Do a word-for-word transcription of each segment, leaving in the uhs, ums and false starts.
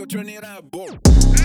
Yo, turn it up, boom.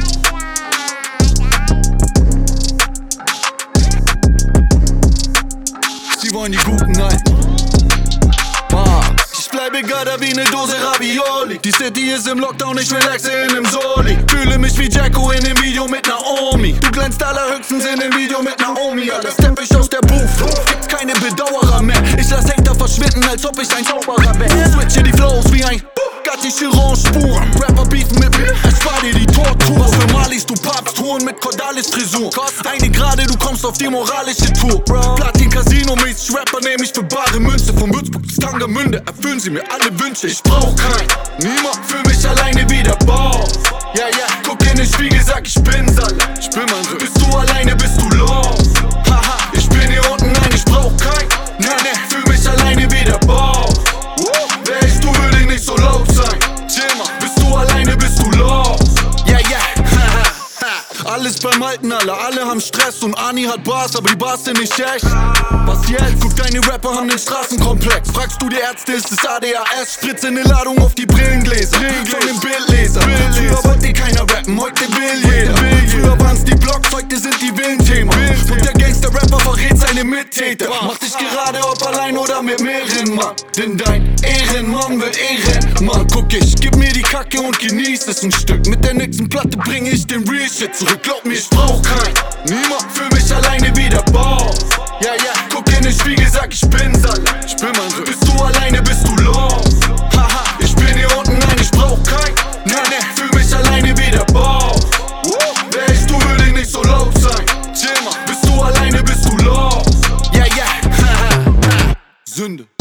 Sie wollen die guten Alten. Ah. Ich bleibe Gatter wie ne Dose Ravioli. Die City ist im Lockdown, ich relaxe in nem Soli. Fühle mich wie Jacko in dem Video mit Naomi. Du glänzt allerhöchstens in dem Video mit Naomi. Alles Teppich aus der Booth. Gibt's keine Bedauerer mehr. Ich lass Hater verschwinden, als ob ich ein Zauberer wär. Switche die Flows wie ein Gatti Chiron-Spur. Rapper beefen mit mir, erspar dir die Tortur. Was für Malis, du Papst, Touren mit Cordalis-Frisur. Eine Gerade, du kommst auf die moralische Tour. Platin Casino mäßig Rapper nehm ich für bare Münze. Von Würzburg bis Tangermünde erfüllen sie mir alle Wünsche. Ich brauch kein niemand, für mich alleine wie der Bau. Ja, ja, guck in den Spiegel, sag ich bin Salat. Ich bin mein Bist du alleine, bist du lost. Haha, ich bin hier unten, nein, ich brauch kein Ne, ne, für mich alleine wie der Bau. Wär ich, du würde nicht so laut sein. Chill mal, bist du alleine, bist du lost. Ja, ja, haha. Alles beim Alten, alle, alle haben Stress und Ani hat Bars, aber die Bars sind nicht echt. Was jetzt? Guck, deine Rapper haben den Straßenkomplex. Fragst du die Ärzte, ist es A D H S? Spritze ne Ladung auf die Brillengläser von dem Bildleser. Früher wollte keiner rappen, heute will jeder. Früher waren's die Blogs, heute sind die Villen-Thema. Und der Gangster-Rapper verrät seine Mittäter. Mach dich gerade ob allein oder mit mehreren Mann. Denn dein Ehrenmann wird Ehrenmann. Guck, ich gib mir die Kacke und genieß es ein Stück. Mit der nächsten Platte bring ich den Real Shit zurück. Glaub mir, ich brauch kein niemand, für mich alleine wie der Bau. Ja, ja, guck in den Spiegel, sag ich bin Salat. Ich bin mein Bist du alleine, bist du lost. Haha, ich bin hier unten, nein, ich brauch kein Ne, ne, für mich alleine wie der Bau. Wär ich, du würde nicht so laut sein. Chill mal, bist du alleine, bist du lost. Ja, ja, haha, Sünde.